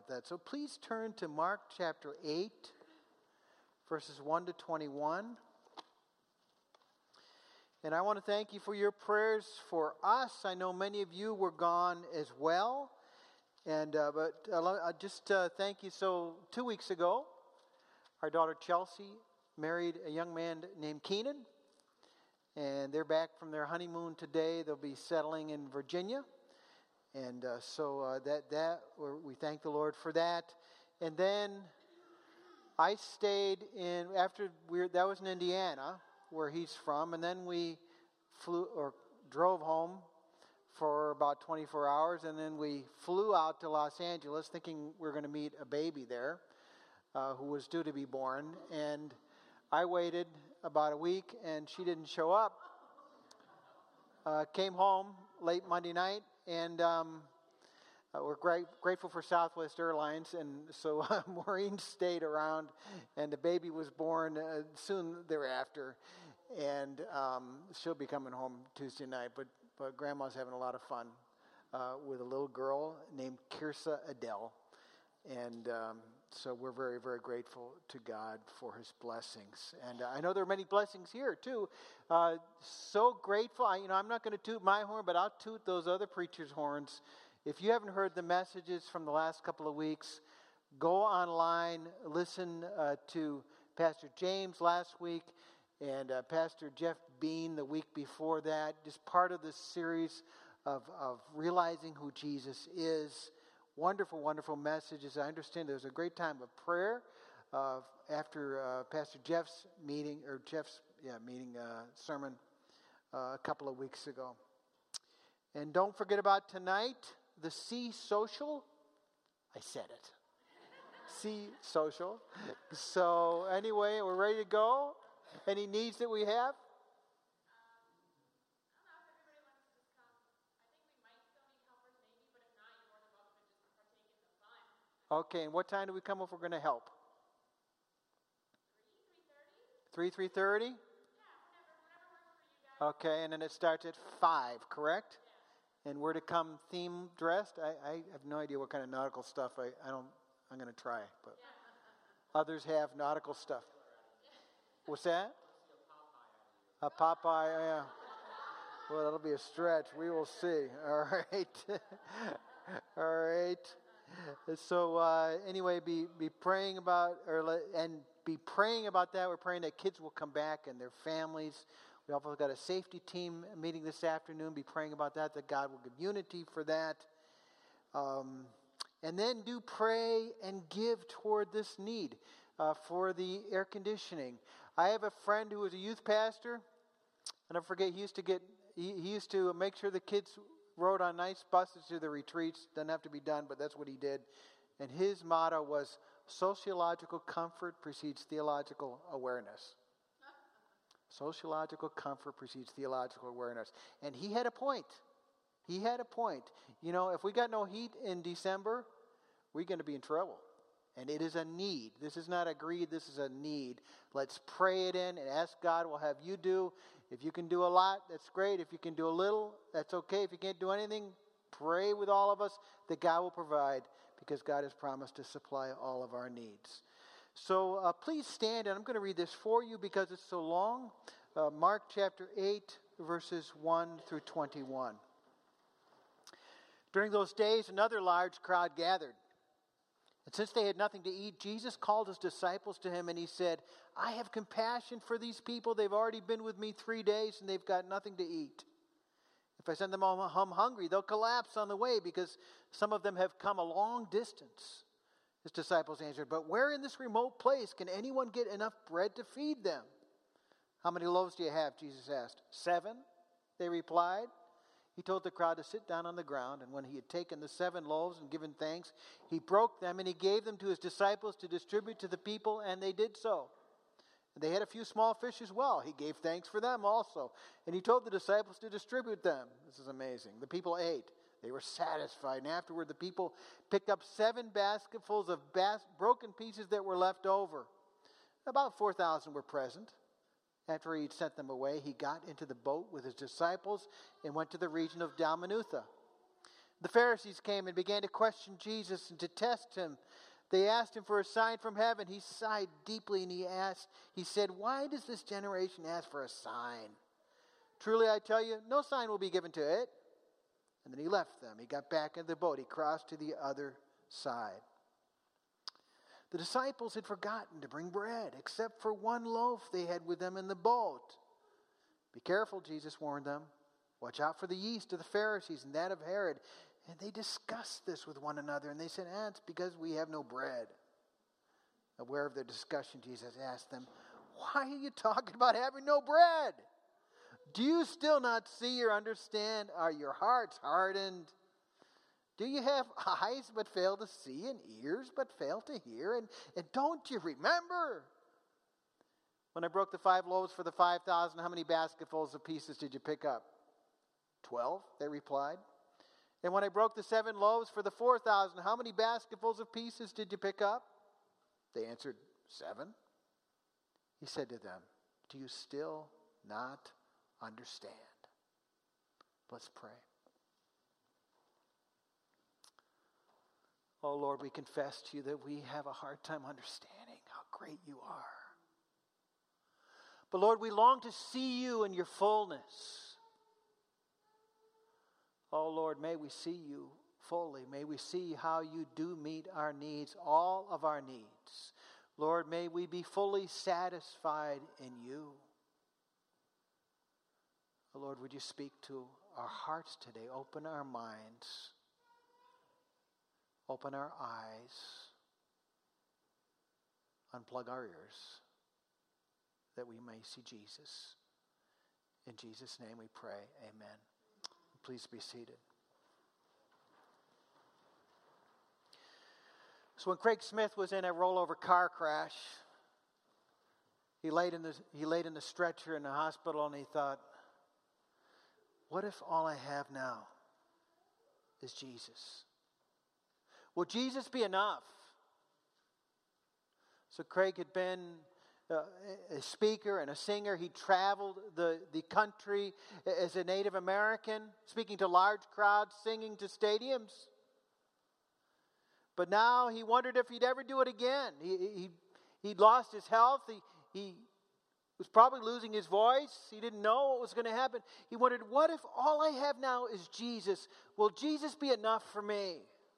about that. So please turn to Mark chapter 8, verses 1 to 21. And I want to thank you for your prayers for us. I know many of you were gone as well. But I just thank you. So 2 weeks ago, our daughter Chelsea married a young man named Keenan. And they're back from their honeymoon today. They'll be settling in Virginia. And we thank the Lord for that. And then I stayed that was in Indiana, where he's from, and then we drove home for about 24 hours, and then we flew out to Los Angeles thinking we were going to meet a baby there who was due to be born, and I waited about a week, and she didn't show up. Came home late Monday night, and we're grateful for Southwest Airlines, and so Maureen stayed around, and the baby was born soon thereafter, and she'll be coming home Tuesday night, but Grandma's having a lot of fun with a little girl named Kirsa Adele, and so we're very, very grateful to God for His blessings, and I know there are many blessings here too. So grateful. I'm not going to toot my horn, but I'll toot those other preachers' horns. If you haven't heard the messages from the last couple of weeks, go online, listen to Pastor James last week and Pastor Jeff Bean the week before that. Just part of this series of realizing who Jesus is. Wonderful, wonderful messages. I understand there was a great time of prayer after Pastor Jeff's sermon a couple of weeks ago. And don't forget about tonight. The C Social, I said it. C Social. So anyway, we're ready to go. Any needs that we have? I don't know if everybody wants to just come. I think we might still need helpers maybe, but if not, you're more than welcome to just partake in the fun. Okay, and what time do we come if we're going to help? 3:30? 3:30? Yeah, whenever works for you guys. Okay, and then it starts at 5, correct? Yeah. And we're to come theme dressed? I have no idea what kind of nautical stuff I'm going to try, but others have nautical stuff. What's that? A Popeye, yeah. Well, that'll be a stretch. We will see. All right. All right. So anyway, be praying about be praying about that. We're praying that kids will come back and their families. We also got a safety team meeting this afternoon. Be praying about that God will give unity for that. And then do pray and give toward this need for the air conditioning. I have a friend who was a youth pastor. I never forget, he used to make sure the kids rode on nice buses to the retreats. Doesn't have to be done, but that's what he did. And his motto was, sociological comfort precedes theological awareness. Sociological comfort precedes theological awareness. And he had a point. If we got no heat in December, we're going to be in trouble. And it is a need. This is not a greed, this is a need. Let's pray it in and ask God will have you do. If you can do a lot, that's great. If you can do a little, that's okay. If you can't do anything, pray with all of us that God will provide, because God has promised to supply all of our needs. So please stand, and I'm going to read this for you because it's so long. Mark chapter 8, verses 1 through 21. During those days, another large crowd gathered. And since they had nothing to eat, Jesus called His disciples to Him, and He said, I have compassion for these people. They've already been with me 3 days, and they've got nothing to eat. If I send them home hungry, they'll collapse on the way, because some of them have come a long distance. His disciples answered, but where in this remote place can anyone get enough bread to feed them? How many loaves do you have? Jesus asked. 7, they replied. He told the crowd to sit down on the ground, and when He had taken the 7 loaves and given thanks, He broke them and He gave them to His disciples to distribute to the people, and they did so. And they had a few small fish as well. He gave thanks for them also, and He told the disciples to distribute them. This is amazing. The people ate. They were satisfied. And afterward, the people picked up 7 basketfuls of broken pieces that were left over. About 4,000 were present. After He had sent them away, He got into the boat with His disciples and went to the region of Dalmanutha. The Pharisees came and began to question Jesus and to test him. They asked him for a sign from heaven. He sighed deeply and he said, "Why does this generation ask for a sign? Truly I tell you, no sign will be given to it." And then he left them. He got back in the boat. He crossed to the other side. The disciples had forgotten to bring bread, except for one loaf they had with them in the boat. "Be careful," Jesus warned them. "Watch out for the yeast of the Pharisees and that of Herod." And they discussed this with one another. And they said, "It's because we have no bread." Aware of their discussion, Jesus asked them, "Why are you talking about having no bread? Do you still not see or understand? Are your hearts hardened? Do you have eyes but fail to see and ears but fail to hear? And don't you remember? When I broke the 5 loaves for the 5,000, how many basketfuls of pieces did you pick up?" 12, they replied. "And when I broke the 7 loaves for the 4,000, how many basketfuls of pieces did you pick up?" They answered, 7. He said to them, "Do you still not understand?" Let's pray. Oh Lord, we confess to you that we have a hard time understanding how great you are. But Lord, we long to see you in your fullness. Oh Lord, may we see you fully. May we see how you do meet our needs, all of our needs. Lord, may we be fully satisfied in you. Oh Lord, would you speak to our hearts today? Open our minds. Open our eyes. Unplug our ears, that we may see Jesus. In Jesus' name we pray. Amen. Please be seated. So when Craig Smith was in a rollover car crash, he laid in the stretcher in the hospital, and he thought, what if all I have now is Jesus? Will Jesus be enough? So Craig had been a speaker and a singer. He traveled the country as a Native American, speaking to large crowds, singing to stadiums. But now he wondered if he'd ever do it again. He'd lost his health. He was probably losing his voice. He didn't know what was going to happen. He wondered, what if all I have now is Jesus? Will Jesus be enough for me?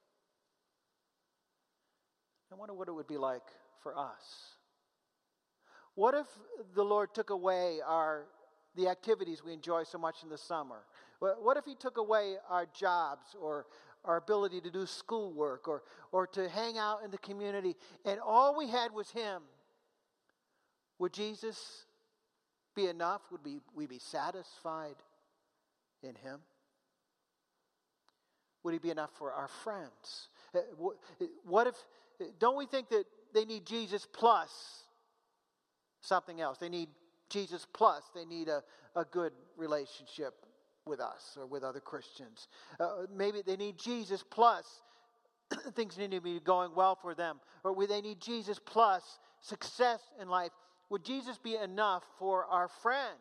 I wonder what it would be like for us. What if the Lord took away the activities we enjoy so much in the summer? What if He took away our jobs or our ability to do schoolwork or to hang out in the community, and all we had was Him? Would Jesus be enough? Would we be satisfied in Him? Would He be enough for our friends? What if, don't we think that they need Jesus plus something else? They need Jesus plus. They need a good relationship with us or with other Christians. Maybe they need Jesus plus things need to be going well for them. Or they need Jesus plus success in life. Would Jesus be enough for our friends?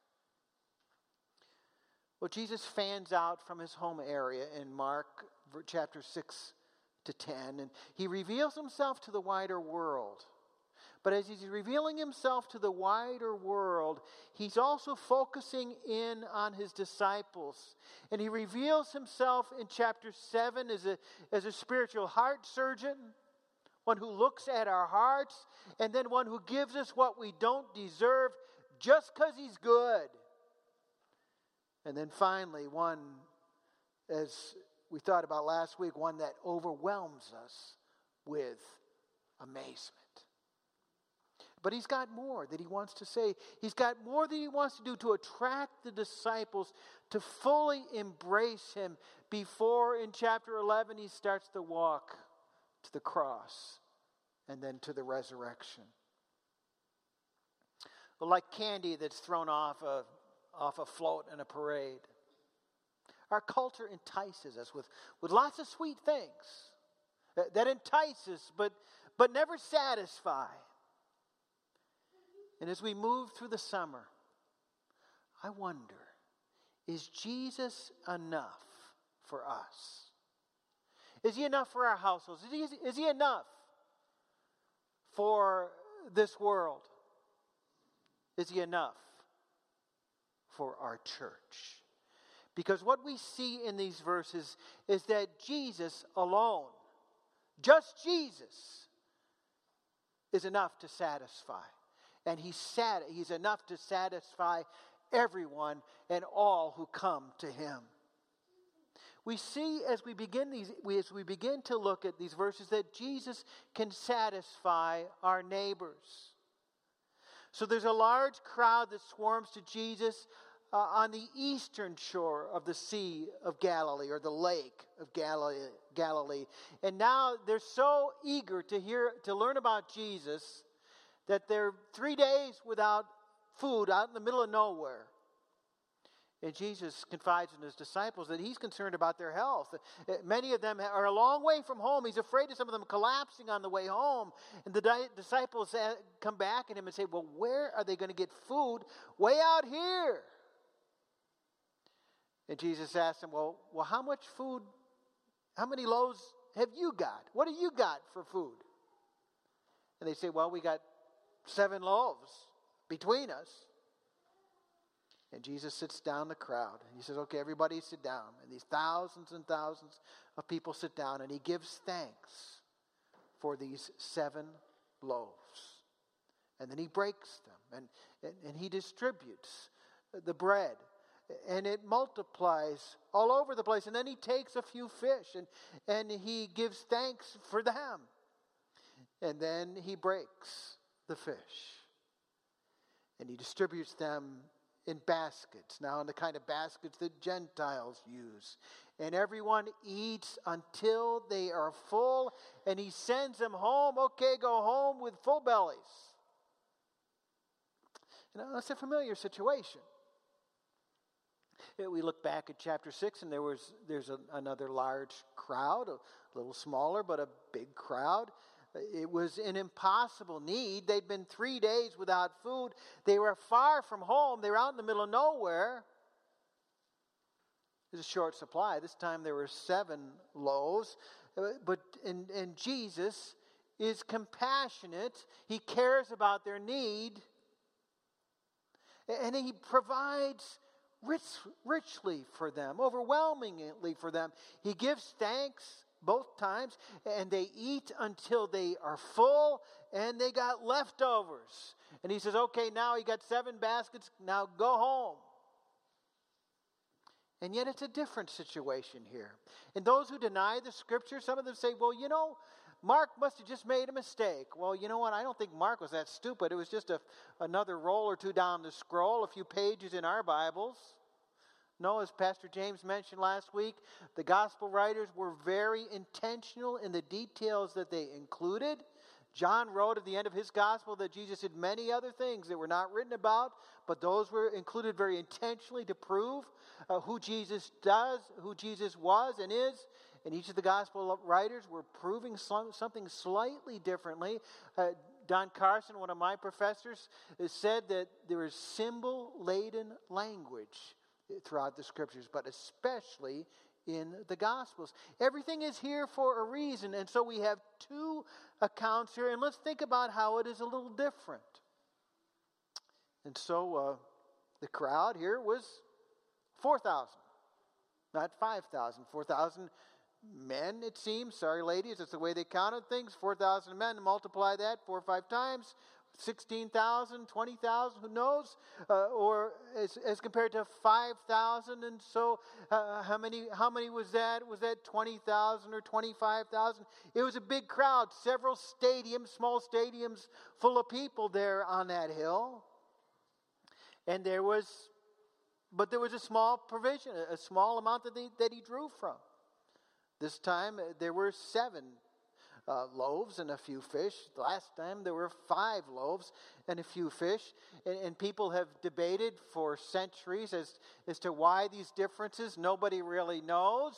Well, Jesus fans out from His home area in Mark chapter 6 to 10, and He reveals Himself to the wider world. But as He's revealing Himself to the wider world, He's also focusing in on His disciples. And He reveals Himself in chapter 7 as a spiritual heart surgeon, one who looks at our hearts, and then one who gives us what we don't deserve just because He's good. And then finally, one, as we thought about last week, one that overwhelms us with amazement. But He's got more that He wants to say. He's got more that He wants to do to attract the disciples to fully embrace Him before, in chapter 11, He starts the walk to the cross and then to the resurrection. Well, like candy that's thrown off a float in a parade, our culture entices us with lots of sweet things that entice us but never satisfy. And as we move through the summer, I wonder, is Jesus enough for us? Is He enough for our households? Is he enough for this world? Is He enough for our church? Because what we see in these verses is that Jesus alone, just Jesus, is enough to satisfy. And He's enough to satisfy everyone and all who come to Him. We see as we begin to look at these verses that Jesus can satisfy our neighbors. So there's a large crowd that swarms to Jesus on the eastern shore of the Sea of Galilee, or the Lake of Galilee. And now they're so eager to learn about Jesus that they're 3 days without food out in the middle of nowhere. And Jesus confides in His disciples that He's concerned about their health. Many of them are a long way from home. He's afraid of some of them collapsing on the way home. And the disciples come back at Him and say, well, where are they going to get food? Way out here. And Jesus asked them, well, how much food, how many loaves have you got? What have you got for food? And they say, well, we got 7 loaves between us. And Jesus sits down the crowd. And He says, okay, everybody sit down. And these thousands and thousands of people sit down. And He gives thanks for these 7 loaves. And then He breaks them. And He distributes the bread. And it multiplies all over the place. And then He takes a few fish. And He gives thanks for them. And then He breaks the fish. And He distributes them in baskets, now in the kind of baskets that Gentiles use. And everyone eats until they are full, and He sends them home. Okay, go home with full bellies. You know, that's a familiar situation. We look back at chapter 6, and there's another large crowd, a little smaller, but a big crowd. It was an impossible need. They'd been 3 days without food. They were far from home. They were out in the middle of nowhere. It was a short supply. This time there were 7 loaves. And Jesus is compassionate. He cares about their need. And He provides richly for them, overwhelmingly for them. He gives thanks both times, and they eat until they are full, and they got leftovers. And He says, okay, now you got 7 baskets, now go home. And yet it's a different situation here. And those who deny the Scripture, some of them say, well, you know, Mark must have just made a mistake. Well, you know what? I don't think Mark was that stupid. It was just another roll or two down the scroll, a few pages in our Bibles. No, as Pastor James mentioned last week, the gospel writers were very intentional in the details that they included. John wrote at the end of his gospel that Jesus did many other things that were not written about, but those were included very intentionally to prove who Jesus was and is. And each of the gospel writers were proving something slightly differently. Don Carson, one of my professors, said that there is symbol-laden language throughout the Scriptures, but especially in the Gospels. Everything is here for a reason, and so we have 2 accounts here, and let's think about how it is a little different. And so the crowd here was 4,000, not 5,000. 4,000 men, it seems. Sorry, ladies, that's the way they counted things. 4,000 men, multiply that 4 or 5 times. 16,000, 20,000, who knows? Or as compared to 5,000, and so how many was that? Was that 20,000 or 25,000? It was a big crowd, several stadiums, small stadiums full of people there on that hill. And there was a small provision, a small amount that he drew from. This time there were 7 loaves and a few fish. The last time there were 5 loaves and a few fish. And people have debated for centuries as to why these differences. Nobody really knows.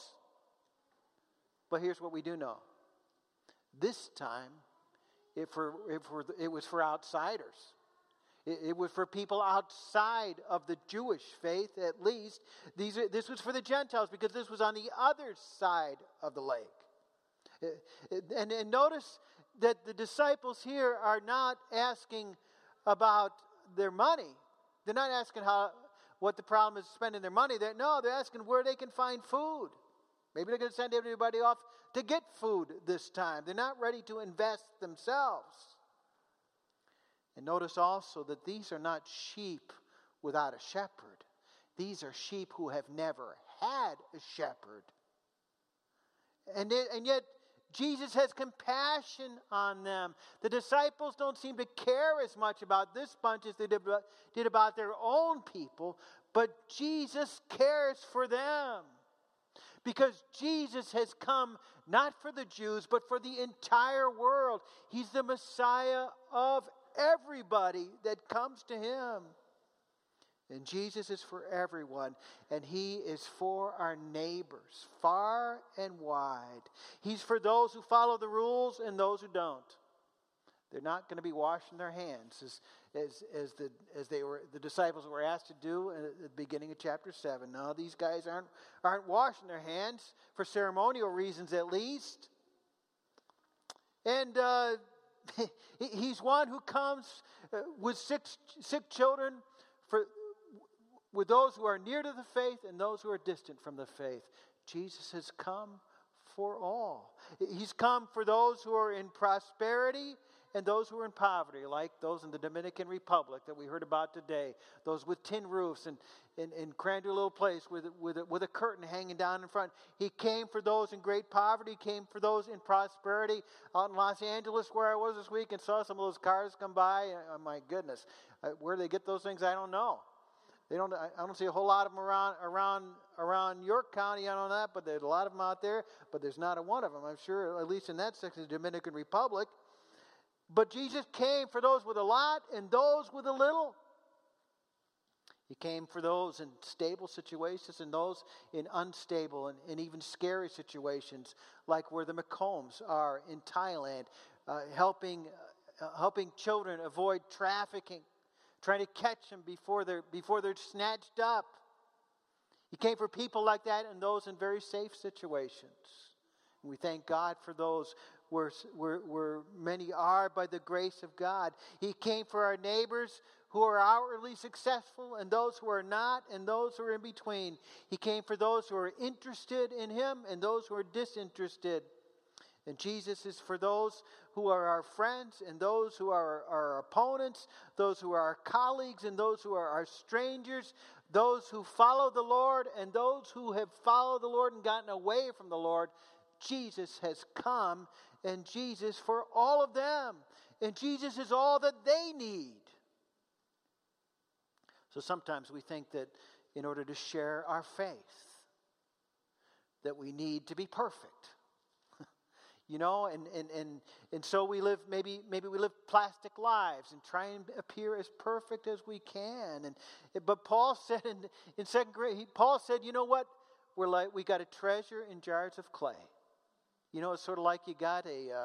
But here's what we do know. This time, it was for outsiders. It was for people outside of the Jewish faith, at least. This was for the Gentiles, because this was on the other side of the lake. And notice that the disciples here are not asking about their money. They're not asking what the problem is spending their money. They're asking where they can find food. Maybe they're going to send everybody off to get food this time. They're not ready to invest themselves. And notice also that these are not sheep without a shepherd. These are sheep who have never had a shepherd. And yet, Jesus has compassion on them. The disciples don't seem to care as much about this bunch as they did about their own people, but Jesus cares for them. Because Jesus has come not for the Jews, but for the entire world. He's the Messiah of everybody that comes to Him. And Jesus is for everyone, and He is for our neighbors, far and wide. He's for those who follow the rules and those who don't. They're not going to be washing their hands as the disciples were asked to do at the beginning of chapter 7. No, these guys aren't washing their hands for ceremonial reasons, at least. And He's one who comes with sick children with those who are near to the faith and those who are distant from the faith. Jesus has come for all. He's come for those who are in prosperity and those who are in poverty, like those in the Dominican Republic that we heard about today. Those with tin roofs and crammed to a little place with a curtain hanging down in front. He came for those in great poverty. He came for those in prosperity. Out in Los Angeles, where I was this week, and saw some of those cars come by. Oh, my goodness, where they get those things, I don't know. I don't see a whole lot of them around York County. I don't know that, but there's a lot of them out there. But there's not a one of them, I'm sure, at least in that section of the Dominican Republic. But Jesus came for those with a lot and those with a little. He came for those in stable situations and those in unstable and even scary situations, like where the McCombs are in Thailand, helping children avoid trafficking, trying to catch them before they're snatched up. He came for people like that and those in very safe situations. And we thank God for those where many are by the grace of God. He came for our neighbors who are outwardly successful and those who are not and those who are in between. He came for those who are interested in Him and those who are disinterested. And Jesus is for those who are our friends and those who are our opponents, those who are our colleagues and those who are our strangers, those who follow the Lord and those who have followed the Lord and gotten away from the Lord. Jesus has come, and Jesus for all of them. And Jesus is all that they need. So sometimes we think that in order to share our faith, that we need to be perfect. You know, and so we live, maybe we live plastic lives and try and appear as perfect as we can. But Paul said in 2 Corinthians, Paul said, you know what? We got a treasure in jars of clay. You know, it's sort of like you got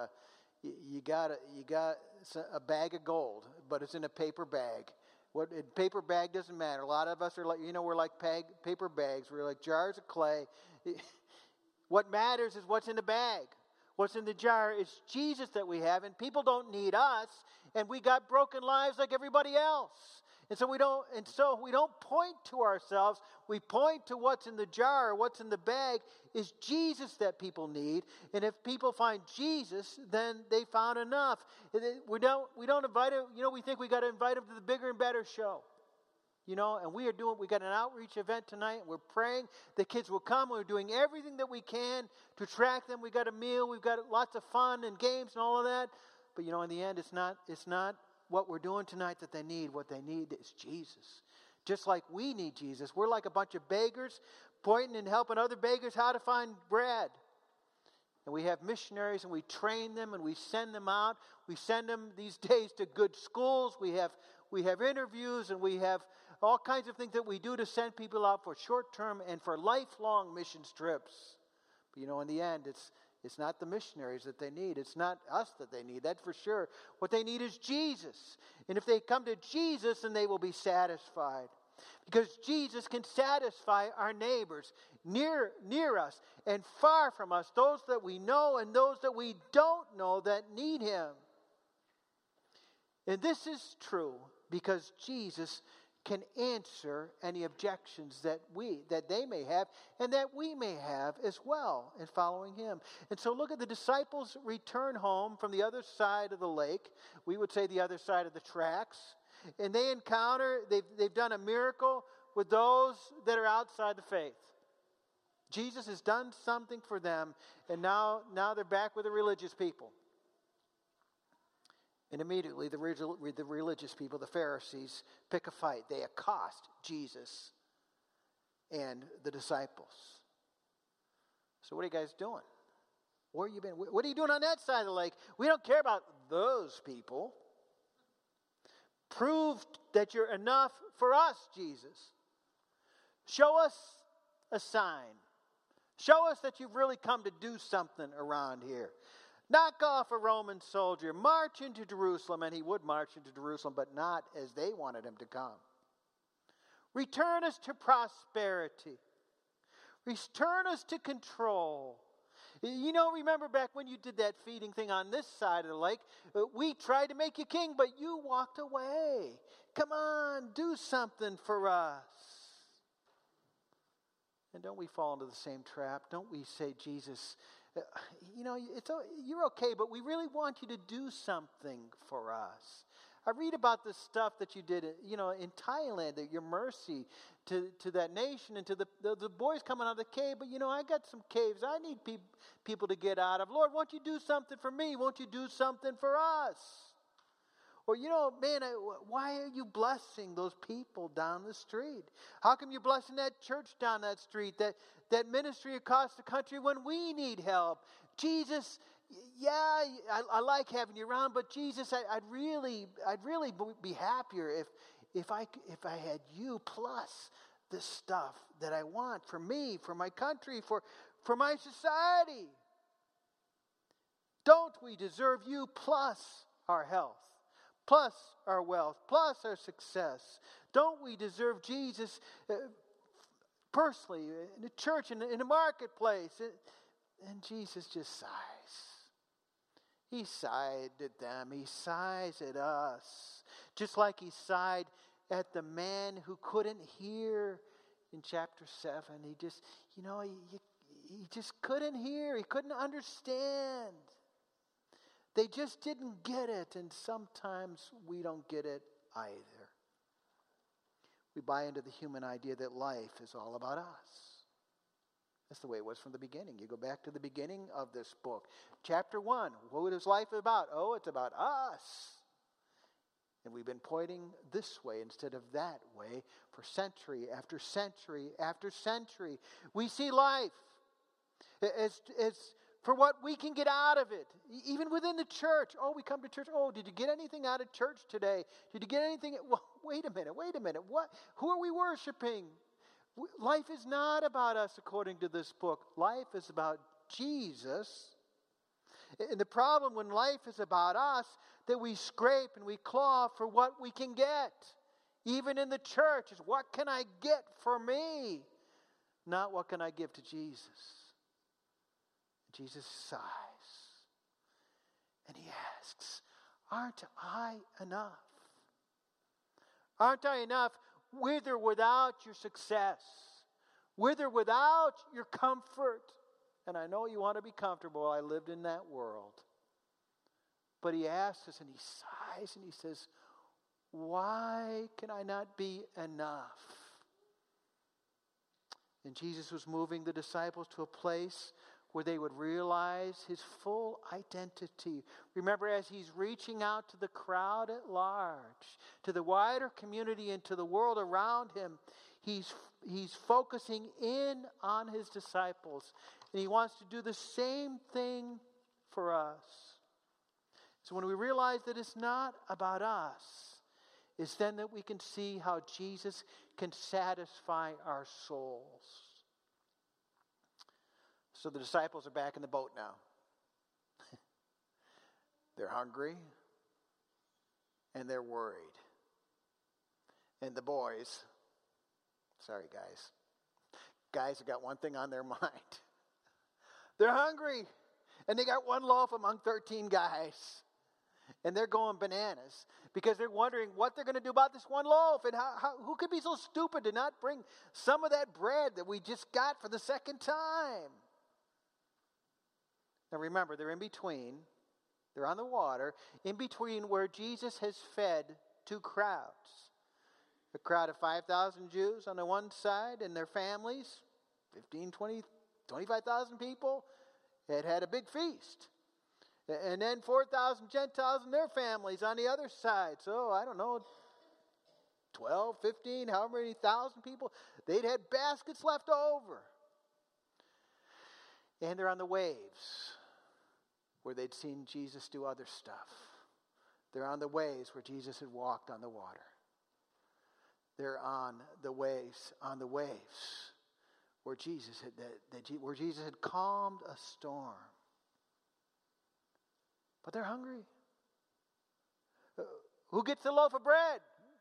a bag of gold, but it's in a paper bag. Paper bag doesn't matter. A lot of us are like, we're like paper bags. We're like jars of clay. What matters is what's in the bag. What's in the jar is Jesus that we have, and people don't need us, and we got broken lives like everybody else. And so we don't point to ourselves. We point to what's in the jar, or what's in the bag is Jesus that people need. And if people find Jesus, then they found enough. We don't invite them. We think we got to invite them to the bigger and better show. And we got an outreach event tonight. We're praying the kids will come. We're doing everything that we can to attract them. We got a meal. We've got lots of fun and games and all of that. But in the end, it's not what we're doing tonight that they need. What they need is Jesus. Just like we need Jesus. We're like a bunch of beggars pointing and helping other beggars how to find bread. And we have missionaries and we train them and we send them out. We send them these days to good schools. We have interviews and we have all kinds of things that we do to send people out for short-term and for lifelong missions trips. But in the end, it's not the missionaries that they need. It's not us that they need, that's for sure. What they need is Jesus. And if they come to Jesus, then they will be satisfied. Because Jesus can satisfy our neighbors near us and far from us, those that we know and those that we don't know that need Him. And this is true because Jesus can answer any objections that they may have and that we may have as well in following Him. And so look at the disciples return home from the other side of the lake. We would say the other side of the tracks. And they encounter, they've done a miracle with those that are outside the faith. Jesus has done something for them, and now they're back with the religious people. And immediately the religious people, the Pharisees, pick a fight. They accost Jesus and the disciples. So what are you guys doing? Where have you been? What are you doing on that side of the lake? We don't care about those people. Prove that you're enough for us, Jesus. Show us a sign. Show us that you've really come to do something around here. Knock off a Roman soldier. March into Jerusalem. And he would march into Jerusalem, but not as they wanted him to come. Return us to prosperity. Return us to control. You know, remember back when you did that feeding thing on this side of the lake, we tried to make you king, but you walked away. Come on, do something for us. And don't we fall into the same trap? Don't we say, Jesus, you're okay, but we really want you to do something for us. I read about the stuff that you did, in Thailand, that your mercy to that nation and to the boys coming out of the cave. But, I got some caves I need people to get out of. Lord, won't you do something for me? Won't you do something for us? Or, why are you blessing those people down the street? How come you're blessing that church down that street, that ministry across the country when we need help? Jesus, yeah, I like having you around, but Jesus, I'd really be happier if I had you plus the stuff that I want for me, for my country, for my society. Don't we deserve you plus our health, plus our wealth, plus our success? Don't we deserve Jesus personally, in the church, in the marketplace? And Jesus just sighs. He sighed at them. He sighs at us. Just like he sighed at the man who couldn't hear in chapter 7. He just, he just couldn't hear. He couldn't understand. They just didn't get it. And sometimes we don't get it either. We buy into the human idea that life is all about us. That's the way it was from the beginning. You go back to the beginning of this book. Chapter 1, what is life about? Oh, it's about us. And we've been pointing this way instead of that way for century after century after century. We see life as for what we can get out of it. Even within the church. Oh, we come to church. Oh, did you get anything out of church today? Did you get anything? Well, wait a minute. What? Who are we worshiping? Life is not about us according to this book. Life is about Jesus. And the problem when life is about us, that we scrape and we claw for what we can get. Even in the church, is what can I get for me? Not what can I give to Jesus. Jesus sighs. And he asks, aren't I enough? Aren't I enough? With or without your success, with or without your comfort. And I know you want to be comfortable. I lived in that world. But he asks us and he sighs and he says, why can I not be enough? And Jesus was moving the disciples to a place where they would realize his full identity. Remember, as he's reaching out to the crowd at large, to the wider community and to the world around him, he's focusing in on his disciples. And he wants to do the same thing for us. So when we realize that it's not about us, it's then that we can see how Jesus can satisfy our souls. So the disciples are back in the boat now. They're hungry and they're worried. And the boys, Sorry, guys. Guys have got one thing on their mind. They're hungry. And they got one loaf among 13 guys. And they're going bananas because they're wondering what they're going to do about this one loaf. And who could be so stupid to not bring some of that bread that we just got for the second time? Now remember, they're in between. They're on the water, in between where Jesus has fed two crowds. A crowd of 5,000 Jews on the one side and their families, 15, 20, 25,000 people, had a big feast. And then 4,000 Gentiles and their families on the other side. So, I don't know, 12, 15, however many thousand people. They'd had baskets left over. And they're on the waves where they'd seen Jesus do other stuff. They're on the waves where Jesus had walked on the water. They're on the waves where Jesus had calmed a storm. But they're hungry. Who gets the loaf of bread?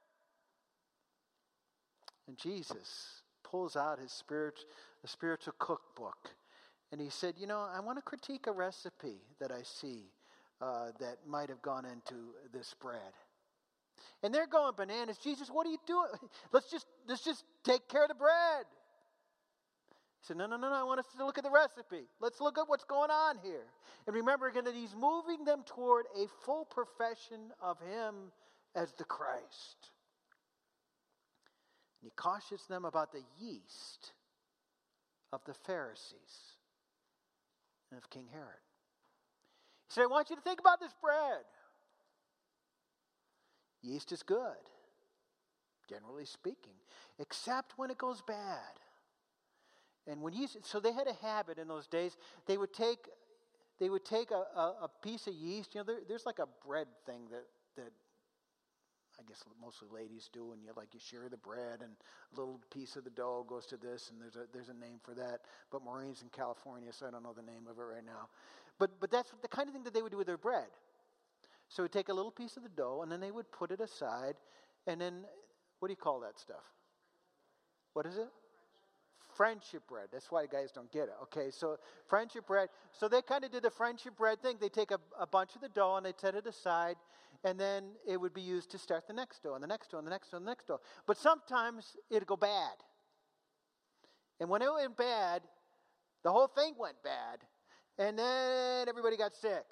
And Jesus pulls out his spiritual cookbook. And he said, I want to critique a recipe that I see that might have gone into this bread. And they're going bananas. Jesus, what are you doing? Let's just take care of the bread. He said, no, I want us to look at the recipe. Let's look at what's going on here. And remember again that he's moving them toward a full profession of him as the Christ. And he cautions them about the yeast of the Pharisees and of King Herod. He said, I want you to think about this bread. Yeast is good, generally speaking, except when it goes bad. And when so they had a habit in those days. They would take a piece of yeast. There's like a bread thing that I guess mostly ladies do, and you share the bread, and a little piece of the dough goes to this, and there's a name for that. But Maureen's in California, so I don't know the name of it right now. But that's the kind of thing that they would do with their bread. So we'd take a little piece of the dough, and then they would put it aside, and then what do you call that stuff? What is it? Friendship bread. That's why guys don't get it. Okay, so friendship bread. So they kind of did the friendship bread thing. They take a bunch of the dough and they set it aside, and then it would be used to start the next dough and the next dough and the next dough and the next dough. But sometimes it'd go bad. And when it went bad, the whole thing went bad. And then everybody got sick.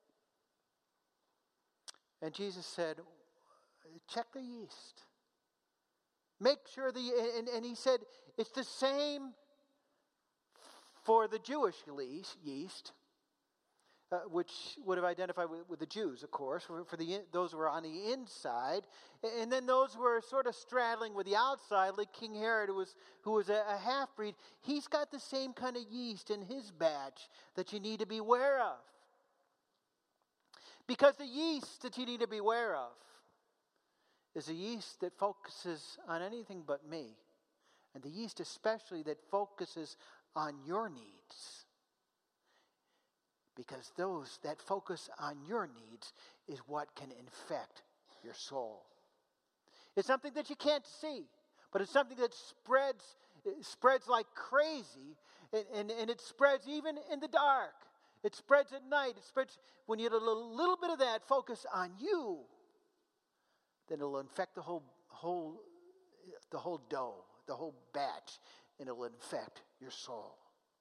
And Jesus said, check the yeast. Make sure and he said, it's the same for the Jewish yeast, which would have identified with the Jews, of course, for those who were on the inside. And then those who were sort of straddling with the outside, like King Herod, who was a half-breed. He's got the same kind of yeast in his batch that you need to be aware of. Because the yeast that you need to be aware of is a yeast that focuses on anything but me. And the yeast especially that focuses on your needs. Because that focus on your needs is what can infect your soul. It's something that you can't see, but it's something that spreads like crazy, and it spreads even in the dark. It spreads at night. It spreads when you have a little bit of that focus on you. Then it'll infect the whole dough, the whole batch, and it'll infect your soul.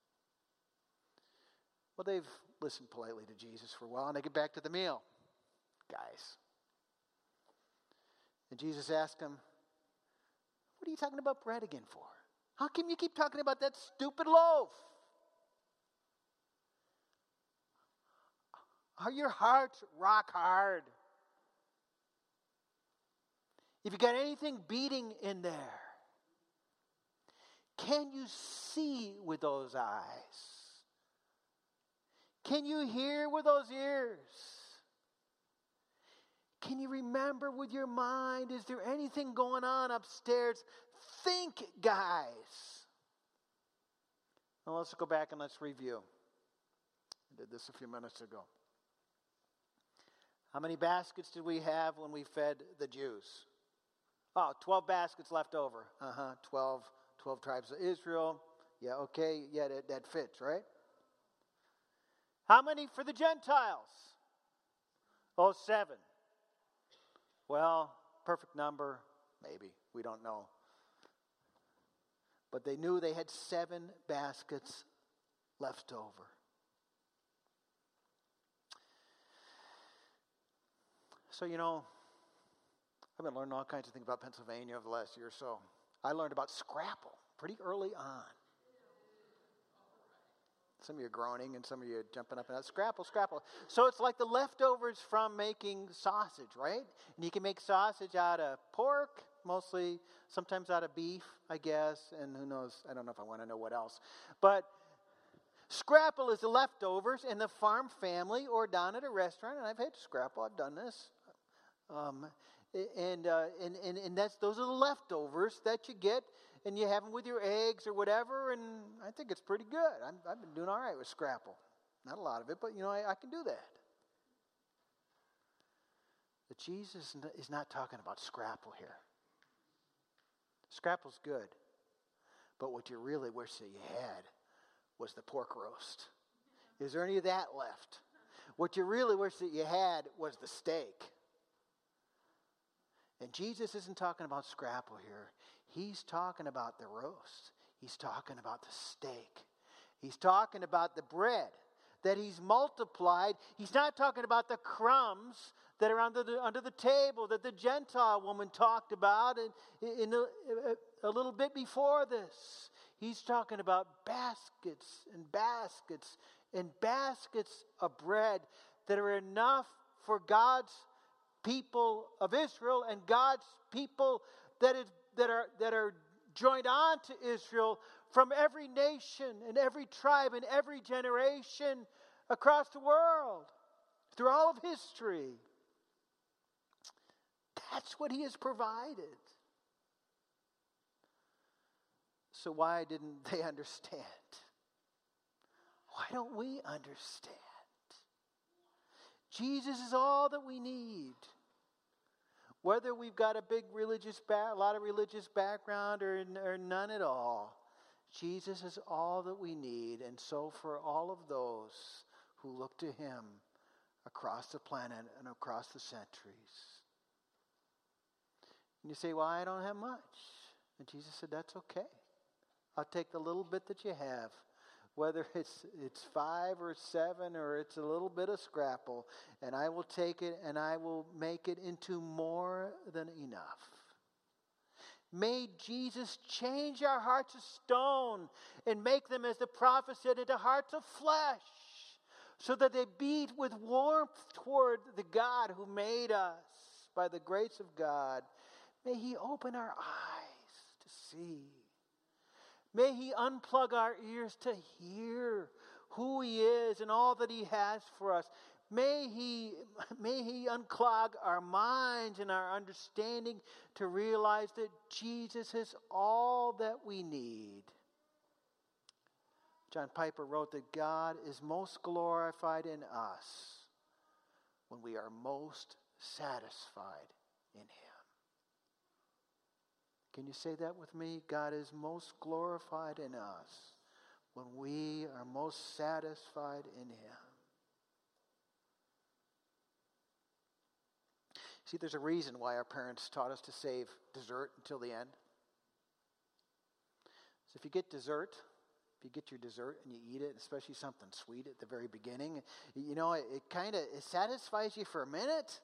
Well, they've listened politely to Jesus for a while, and they get back to the meal. Guys. And Jesus asked them, what are you talking about bread again for? How come you keep talking about that stupid loaf? Are your hearts rock hard? If you got anything beating in there, can you see with those eyes? Can you hear with those ears? Can you remember with your mind? Is there anything going on upstairs? Think, guys. Now let's go back and let's review. I did this a few minutes ago. How many baskets did we have when we fed the Jews? 12 baskets left over. 12 12 tribes of Israel. Yeah, okay, yeah, that fits, right? How many for the Gentiles? Oh, 7. Well, perfect number, maybe. We don't know. But they knew they had 7 baskets left over. So, I've been learning all kinds of things about Pennsylvania over the last year or so. I learned about Scrapple pretty early on. Some of you are groaning and some of you are jumping up and down. Scrapple. So it's like the leftovers from making sausage, right? And you can make sausage out of pork, mostly, sometimes out of beef, I guess, and who knows, I don't know if I want to know what else. But Scrapple is the leftovers in the farm family or down at a restaurant, and I've had Scrapple, I've done this. And those are the leftovers that you get, and you have them with your eggs or whatever, and I think it's pretty good. I've been doing all right with Scrapple. Not a lot of it, but I can do that. But Jesus is not talking about Scrapple here. Scrapple's good, but what you really wish that you had was the pork roast. Is there any of that left? What you really wish that you had was the steak. And Jesus isn't talking about Scrapple here. He's talking about the roast. He's talking about the steak. He's talking about the bread that he's multiplied. He's not talking about the crumbs that are under the table that the Gentile woman talked about in a little bit before this. He's talking about baskets and baskets and baskets of bread that are enough for God's people of Israel and God's people that are joined on to Israel from every nation and every tribe and every generation across the world through all of history. That's what he has provided. So why didn't they understand? Why don't we understand? Jesus is all that we need. Whether we've got a lot of religious background or none at all, Jesus is all that we need. And so for all of those who look to him across the planet and across the centuries. And you say, well, I don't have much. And Jesus said, that's okay. I'll take the little bit that you have. Whether it's 5 or 7 or it's a little bit of Scrapple, and I will take it and I will make it into more than enough. May Jesus change our hearts of stone and make them, as the prophet said, into hearts of flesh, so that they beat with warmth toward the God who made us by the grace of God. May he open our eyes to see. May he unplug our ears to hear who he is and all that he has for us. May he unclog our minds and our understanding to realize that Jesus is all that we need. John Piper wrote that God is most glorified in us when we are most satisfied in him. Can you say that with me? God is most glorified in us when we are most satisfied in him. See, there's a reason why our parents taught us to save dessert until the end. So if you get your dessert and you eat it, especially something sweet at the very beginning, it satisfies you for a minute.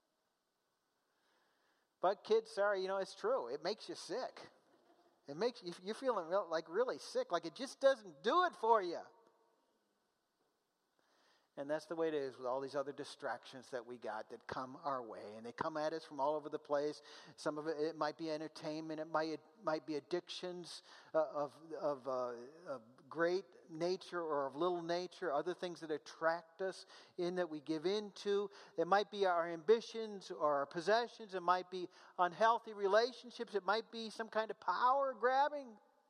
But kids, sorry, it's true. It makes you sick. It makes you're feeling like really sick, like it just doesn't do it for you. And that's the way it is with all these other distractions that we got that come our way. And they come at us from all over the place. Some of it might be entertainment. It might be addictions of great nature or of little nature. Other things that attract us in that we give into. It might be our ambitions or our possessions. It might be unhealthy relationships. It might be some kind of power grabbing.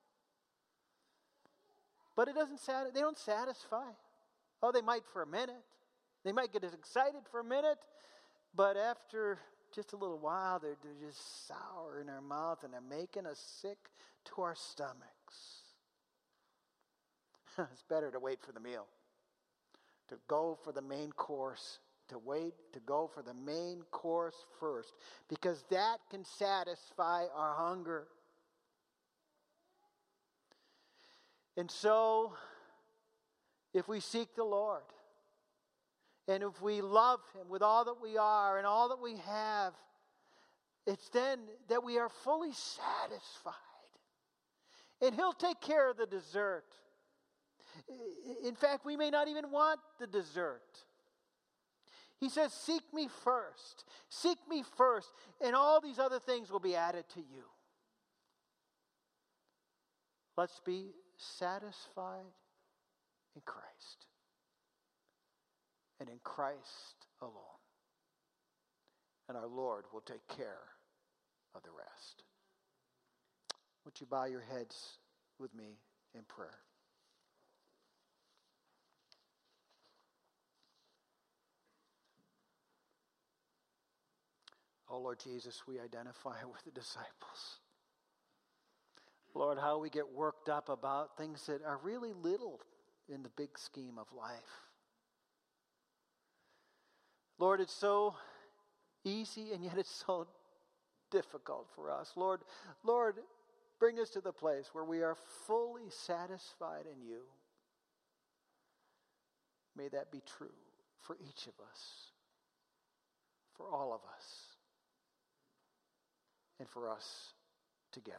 But they don't satisfy. Oh, they might for a minute. They might get us excited for a minute. But after just a little while, they're just sour in our mouth and they're making us sick to our stomachs. It's better to wait for the meal, to go for the main course, to go for the main course first, because that can satisfy our hunger. And so, if we seek the Lord, and if we love Him with all that we are and all that we have, it's then that we are fully satisfied. And He'll take care of the dessert. In fact, we may not even want the dessert. He says, seek me first. Seek me first, and all these other things will be added to you. Let's be satisfied in Christ. And in Christ alone. And our Lord will take care of the rest. Would you bow your heads with me in prayer? Oh, Lord Jesus, we identify with the disciples. Lord, how we get worked up about things that are really little in the big scheme of life. Lord, it's so easy and yet it's so difficult for us. Lord, bring us to the place where we are fully satisfied in you. May that be true for each of us, for all of us, and for us together.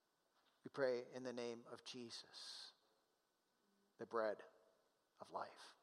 We pray in the name of Jesus, the bread of life.